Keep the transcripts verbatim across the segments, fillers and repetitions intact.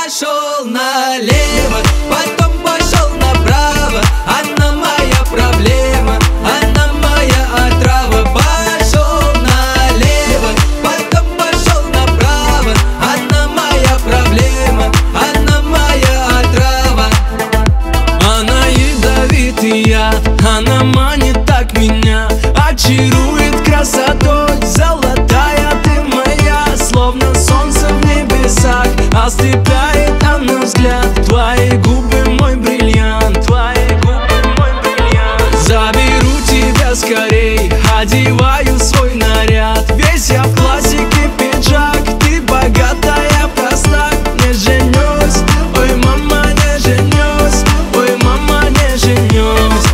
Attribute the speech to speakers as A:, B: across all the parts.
A: Пошел налево, потом пошел направо. Она моя проблема, она моя отрава. Пошел налево, потом пошел направо. Она моя проблема, она моя отрава. Она ядовитая, она манит так меня, очарует красотой. Золотая ты моя, словно солнце в небесах. Ослепляет она взгляд, твои губы мой бриллиант, твои губы мой бриллиант. Заберу тебя скорей, одеваю свой наряд. Весь я в классике пиджак, ты богатая, проста. Не женюсь, ой, мама, не женюсь, ой, мама, не женюсь.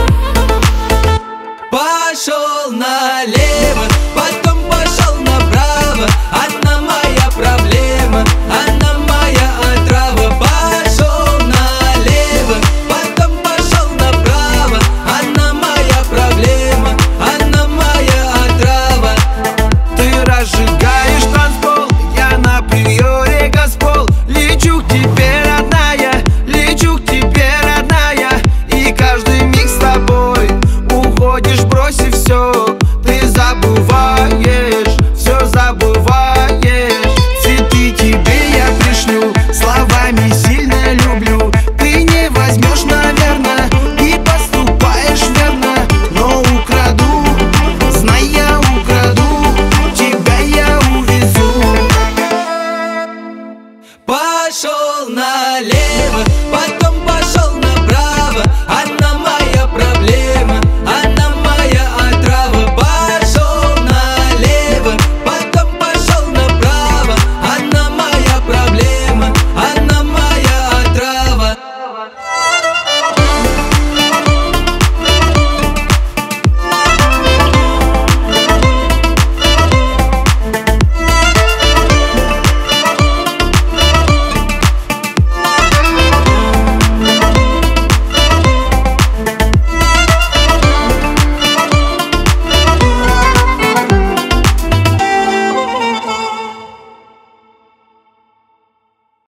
A: Пошел налево, потом пошел направо. Она моя проблема, она моя отрава. Пошел налево, потом пошел направо. Она моя проблема, она моя отрава.
B: Ты разжигаешь танцпол, я на приоре Госпол. Лечу к тебе, родная, лечу к тебе, родная. И каждый миг с тобой уходишь, бросив все. Ты забываешь, все забываешь. Цветы тебе я пришлю, словами сильно люблю. Ты не возьмешь, наверное, и поступаешь верно. Но украду, знай, я украду, тебя я увезу.
A: Пошел налево.